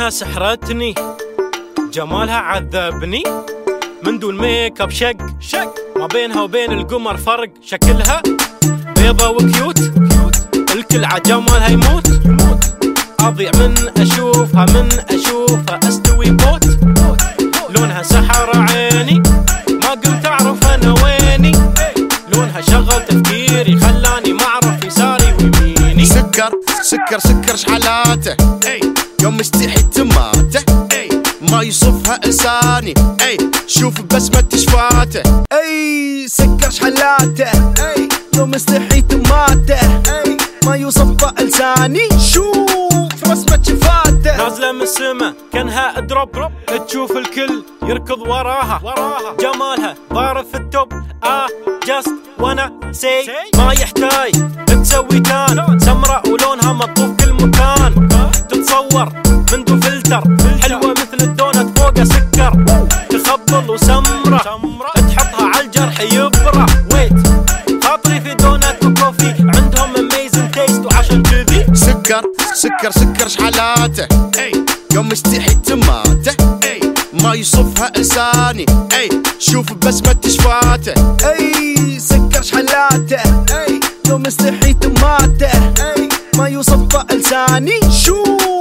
لونها سحرتني، جمالها عذبني، من دون ميك اب شق ما بينها وبين القمر فرق، شكلها بيضة وكيوت، الكل عجمالها يموت، اضيع من اشوفها استوي بوت، لونها سحر عيني ما قمت اعرف انا ويني، لونها شغل تفكيري خلاني ما اعرف يساري ويميني. سكر سكر سكر شحالاته، يوم مستحي تماته، ما يصفها لساني، شوف بسمة شفاته. سكر شحالاته، يوم مستحي تماته، ما يوصفها لساني، شوف رسمة شفاته. نازلة من السما كانها دروب، تشوف الكل يركض وراها، جمالها ضارب في التوب، جاست وانا سي ما يحتاج تسوي تان، سمراء ولونها مطوف كل مكان، تتصور من دو فلتر، حلوة مثل الدونت فوقها سكر، تخبل وسمرة تحطها عالجرح يبرى، ويت خاطري في دونت وكوفي عندهم اميزن تيست، وعشان كذي سكر سكر سكر شحالاته، يوم مستحي تماته، ما يصفها لساني، شوف بسمة شفاته. سكر شحالاته، يوم مستحي تماته، ما يوصفها لساني، شوف